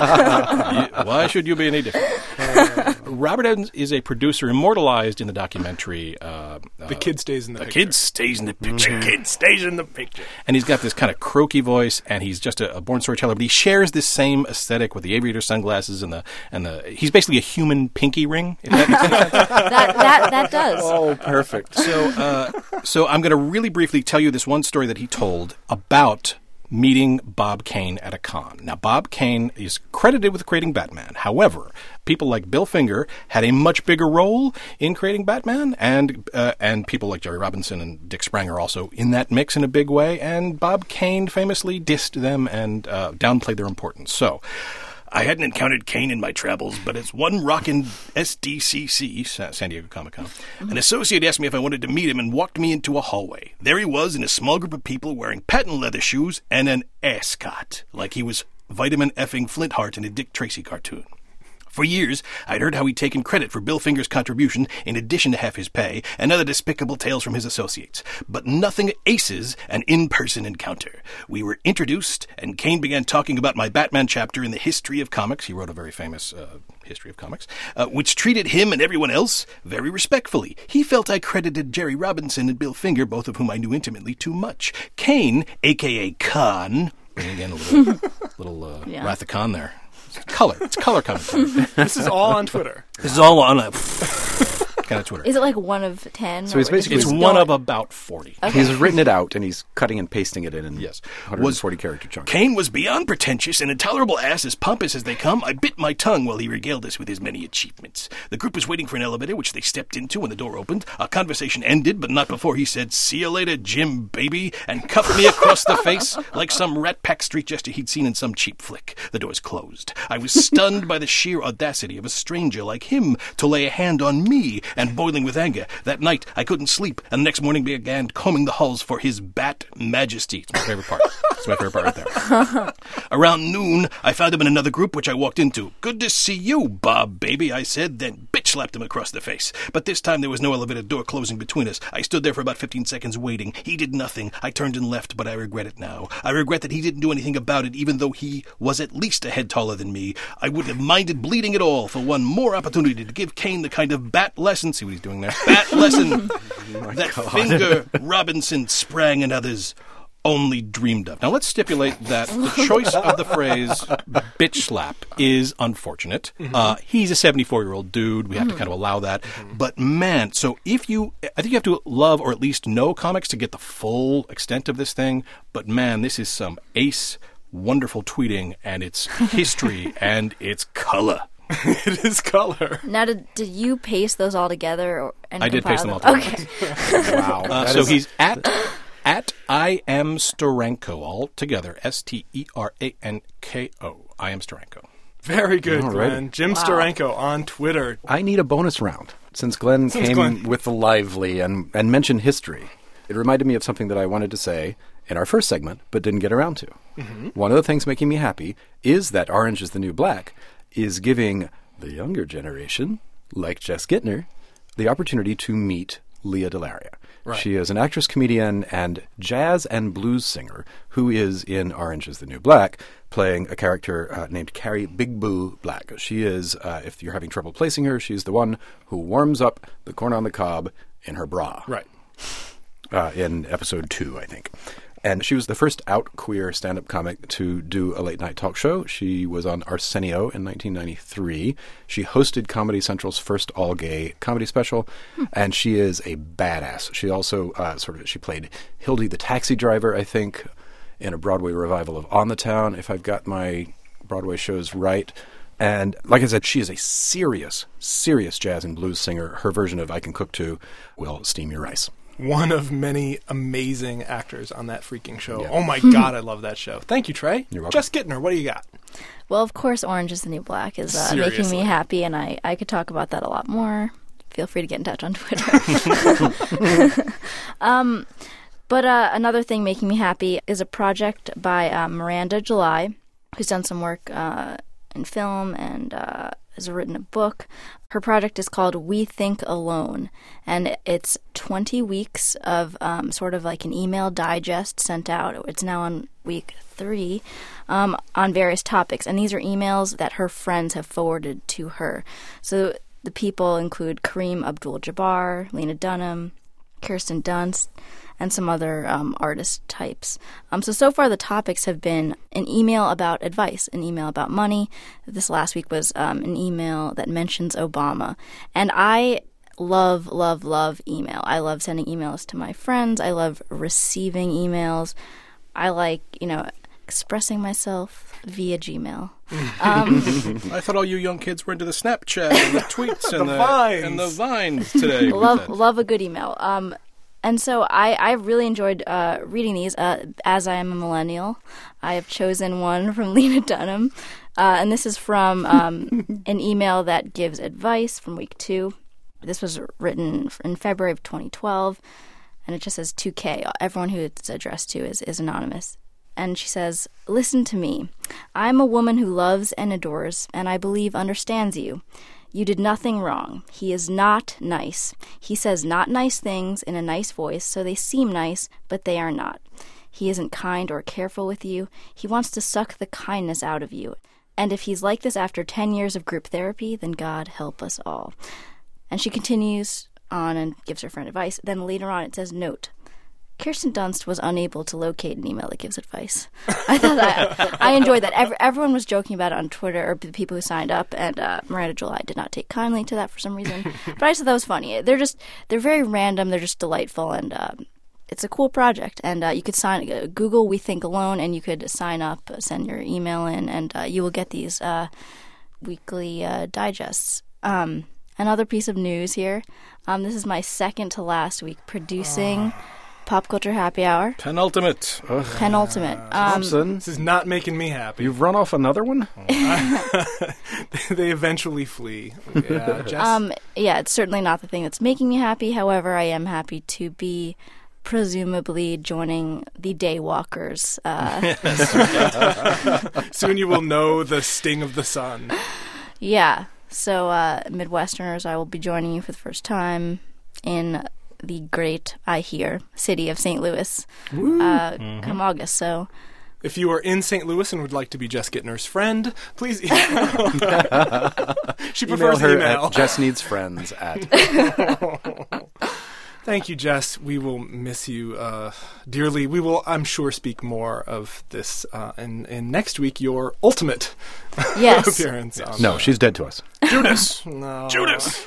You- why should you be any different? Uh, Robert Evans is a producer immortalized in the documentary... Uh, The uh, Kid Stays in the, the Picture. Kid Stays in the Picture. The Kid Stays in the Picture. And he's got this kind of croaky voice, and he's just a, a born storyteller, but he shares this same aesthetic with the aviator sunglasses and the... and the. He's basically a human pinky ring, if that makes any sense. that, that, that does. Oh, perfect. So, uh, so I'm going to really briefly tell you this one story that he told about meeting Bob Kane at a con. Now, Bob Kane is credited with creating Batman. However, people like Bill Finger had a much bigger role in creating Batman, and uh, and people like Jerry Robinson and Dick Sprang are also in that mix in a big way, and Bob Kane famously dissed them and uh, downplayed their importance. So, I hadn't encountered Kane in my travels, but it's one rockin' S D C C, San Diego Comic-Con. An associate asked me if I wanted to meet him and walked me into a hallway. There he was in a small group of people wearing patent leather shoes and an ascot, like he was Vitamin effing Flintheart in a Dick Tracy cartoon. For years, I'd heard how he'd taken credit for Bill Finger's contribution in addition to half his pay and other despicable tales from his associates. But nothing aces an in-person encounter. We were introduced, and Kane began talking about my Batman chapter in the History of Comics. He wrote a very famous uh, History of Comics, uh, which treated him and everyone else very respectfully. He felt I credited Jerry Robinson and Bill Finger, both of whom I knew intimately, too much. Kane, a k a. Khan, bringing again a little, little uh, Yeah. Wrath of Khan there. Color. It's color commentary. This is all on Twitter. This is all on a kind of Twitter. Is it like one of ten? So he's or- basically- It's He's one going- of about forty. Okay. He's written it out, and he's cutting and pasting it in in Yes. one hundred forty character chunks. Kane was beyond pretentious, an intolerable ass as pompous as they come. I bit my tongue while he regaled us with his many achievements. The group was waiting for an elevator, which they stepped into when the door opened. Our conversation ended, but not before he said, "See you later, Jim, baby," and cuffed me across the face like some Rat Pack street gesture he'd seen in some cheap flick. The doors closed. I was stunned by the sheer audacity of a stranger like him to lay a hand on me, and boiling with anger. That night, I couldn't sleep, and the next morning began combing the halls for his Bat Majesty. It's my favorite part. It's my favorite part right there. Around noon, I found him in another group, which I walked into. "Good to see you, Bob, baby," I said, then bitch slapped him across the face. But this time there was no elevator door closing between us. I stood there for about fifteen seconds waiting. He did nothing. I turned and left, but I regret it now. I regret that he didn't do anything about it, even though he was at least a head taller than me. I wouldn't have minded bleeding at all for one more opportunity to give Kane the kind of bat lesson, see what he's doing there, bat lesson that Finger, Robinson, Sprang, and others only dreamed of. Now, let's stipulate that the choice of the phrase bitch slap is unfortunate. Mm-hmm. Uh, he's a seventy-four-year-old dude. We have to kind of allow that. Mm-hmm. But, man, so if you, I think you have to love or at least know comics to get the full extent of this thing. But, man, this is some ace, wonderful tweeting, and it's history, and it's color. It is color. Now, did, did you paste those all together? Or, and I did paste them compile all together. Okay. Wow. Uh, so he's at at I am Steranko, all together, S T E R A N K O. I am Steranko. Very good, All right. Glenn. Jim Wow. Steranko on Twitter. I need a bonus round. Since Glenn Since came Glenn- with the lively and, and mentioned history, it reminded me of something that I wanted to say in our first segment, but didn't get around to. Mm-hmm. One of the things making me happy is that Orange is the New Black is giving the younger generation, like Jess Gittner, the opportunity to meet Leah Delaria. Right. She is an actress, comedian, and jazz and blues singer who is in Orange is the New Black, playing a character uh, named Carrie Big Boo Black. She is, uh, if you're having trouble placing her, she's the one who warms up the corn on the cob in her bra. Right. Uh, in episode two, I think. And she was the first out queer stand-up comic to do a late-night talk show. She was on Arsenio in nineteen ninety-three. She hosted Comedy Central's first all-gay comedy special, hmm. and she is a badass. She also uh, sort of she played Hildy the taxi driver, I think, in a Broadway revival of On the Town, if I've got my Broadway shows right. And like I said, she is a serious, serious jazz and blues singer. Her version of I Can Cook Too will steam your rice. One of many amazing actors on that freaking show. Yeah. Oh my God, I love that show. Thank you, Trey. You're welcome. Jess Gittner, what do you got? Well, of course, Orange is the New Black is uh, making Seriously. me happy, and I, I could talk about that a lot more. Feel free to get in touch on Twitter. um, but uh, another thing making me happy is a project by uh, Miranda July, who's done some work uh, in film and uh, has written a book. Her project is called We Think Alone, and it's twenty weeks of um, sort of like an email digest sent out. It's now on week three um, on various topics, and these are emails that her friends have forwarded to her. So the people include Kareem Abdul-Jabbar, Lena Dunham, Kirsten Dunst, and some other um, artist types. Um, so, so far the topics have been an email about advice, an email about money. This last week was um, an email that mentions Obama. And I love, love, love email. I love sending emails to my friends. I love receiving emails. I like, you know, expressing myself via Gmail. Um, I thought all you young kids were into the Snapchat and the tweets and The the, Vines. and the Vines today. love love a good email. Um, and so I, I really enjoyed uh, reading these. Uh, as I am a millennial, I have chosen one from Lena Dunham. Uh, and this is from um, an email that gives advice from week two. This was written in February of twenty twelve, and it just says two K. Everyone who it's addressed to is, is anonymous. And she says, "Listen to me. I'm a woman who loves and adores, and I believe understands you. You did nothing wrong. He is not nice. He says not nice things in a nice voice, so they seem nice, but they are not. He isn't kind or careful with you. He wants to suck the kindness out of you. And if he's like this after ten years of group therapy, then God help us all." And she continues on and gives her friend advice. Then later on it says, "Note, Kirsten Dunst was unable to locate an email that gives advice." I thought I, I enjoyed that. Every, everyone was joking about it on Twitter, or the people who signed up, and uh, Miranda July did not take kindly to that for some reason. But I just thought that was funny. They're just they're very random. They're just delightful, and uh, it's a cool project. And uh, you could sign uh, Google We Think Alone, and you could sign up, uh, send your email in, and uh, you will get these uh, weekly uh, digests. Um, another piece of news here. Um, this is my second to last week producing. Oh. Pop Culture Happy Hour. Penultimate. Ugh. Penultimate. Um, Thompson. This is not making me happy. You've run off another one? They eventually flee. Yeah, Jess? Um, yeah, it's certainly not the thing that's making me happy. However, I am happy to be presumably joining the Daywalkers. Uh, Soon you will know the sting of the sun. Yeah. So, uh, Midwesterners, I will be joining you for the first time in the great, I hear, city of Saint Louis uh, mm-hmm. come August. So, if you are in Saint Louis and would like to be Jess Gittner's friend, please email. She prefers email her email. At Jess Needs Friends at. Thank you, Jess. We will miss you uh, dearly. We will, I'm sure, speak more of this uh, in, in next week, your ultimate yes. appearance. Yes. On, no, uh, she's dead to us. Judas! No. Judas!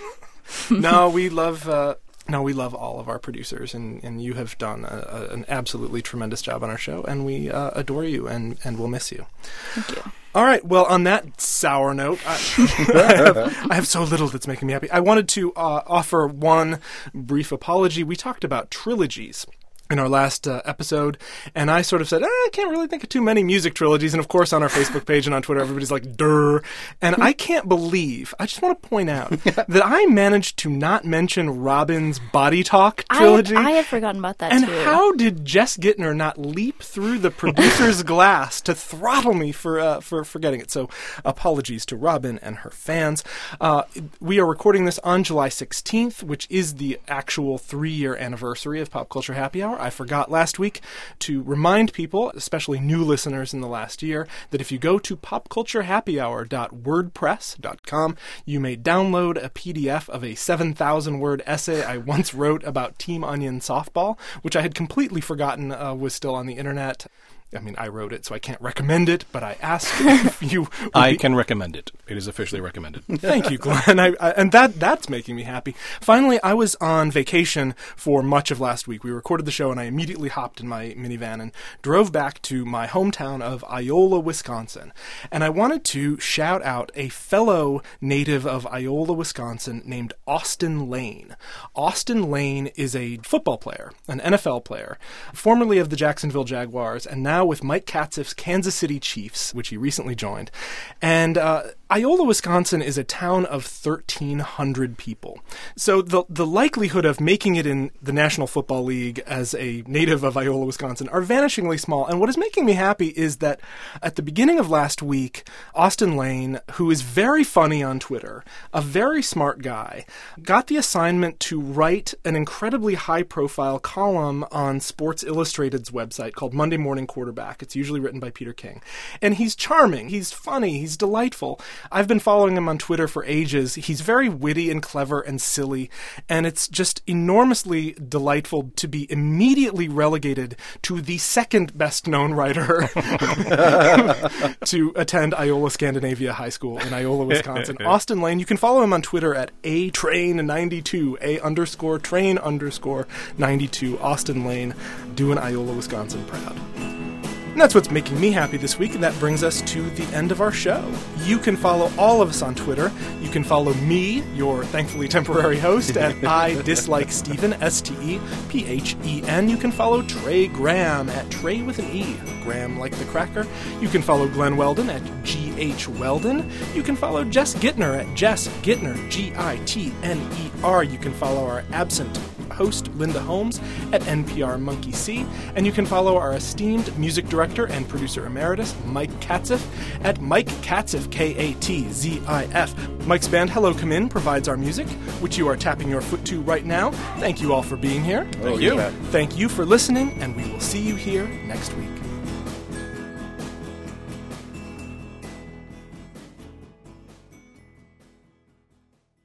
No, we love... Uh, No, we love all of our producers, and, and you have done a, a, an absolutely tremendous job on our show, and we uh, adore you, and, and we'll miss you. Thank you. All right, well, on that sour note, I, I, have, I have so little that's making me happy. I wanted to uh, offer one brief apology. We talked about trilogies in our last uh, episode, and I sort of said, eh, I can't really think of too many music trilogies. And of course, on our Facebook page and on Twitter, everybody's like, durr. And I can't believe, I just want to point out that I managed to not mention Robin's Body Talk trilogy. I, I had forgotten about that, and too. And how did Jess Gittner not leap through the producer's glass to throttle me for uh, for forgetting it? So apologies to Robin and her fans. Uh, we are recording this on July sixteenth, which is the actual three-year anniversary of Pop Culture Happy Hour. I forgot last week to remind people, especially new listeners in the last year, that if you go to pop culture happy hour dot wordpress dot com, you may download a P D F of a seven thousand word essay I once wrote about Team Onion softball, which I had completely forgotten uh, was still on the internet. I mean, I wrote it, so I can't recommend it, but I asked if you... I be... can recommend it. It is officially recommended. Thank you, Glenn. I, I, and that that's making me happy. Finally, I was on vacation for much of last week. We recorded the show, and I immediately hopped in my minivan and drove back to my hometown of Iola, Wisconsin. And I wanted to shout out a fellow native of Iola, Wisconsin named Austin Lane. Austin Lane is a football player, an N F L player, formerly of the Jacksonville Jaguars, and now with Mike Katzif's Kansas City Chiefs, which he recently joined. And uh, Iola, Wisconsin is a town of thirteen hundred people. So the the likelihood of making it in the National Football League as a native of Iola, Wisconsin are vanishingly small. And what is making me happy is that at the beginning of last week, Austin Lane, who is very funny on Twitter, a very smart guy, got the assignment to write an incredibly high-profile column on Sports Illustrated's website called Monday Morning Quarterback. It's usually written by Peter King. And he's charming. He's funny. He's delightful. I've been following him on Twitter for ages. He's very witty and clever and silly. And it's just enormously delightful to be immediately relegated to the second best known writer to attend Iola Scandinavia High School in Iola, Wisconsin. Austin Lane. You can follow him on Twitter at A Train ninety-two, A underscore train underscore ninety-two. Austin Lane, doing Iola, Wisconsin proud. And that's what's making me happy this week, and that brings us to the end of our show. You can follow all of us on Twitter. You can follow me, your thankfully temporary host, at I Dislike Stephen, S T E P H E N. You can follow Trey Graham at Trey with an E, Graham like the cracker. You can follow Glenn Weldon at G H Weldon. You can follow Jess Gittner at Jess Gittner, G I T N E R. You can follow our absent host, Linda Holmes, at N P R Monkey C. And you can follow our esteemed music director and producer emeritus, Mike Katzif, at Mike Katzif, K A T Z I F. Mike's band Hello Come In provides our music, which you are tapping your foot to right now. Thank you all for being here. Thank you. Thank you for listening, and we will see you here next week.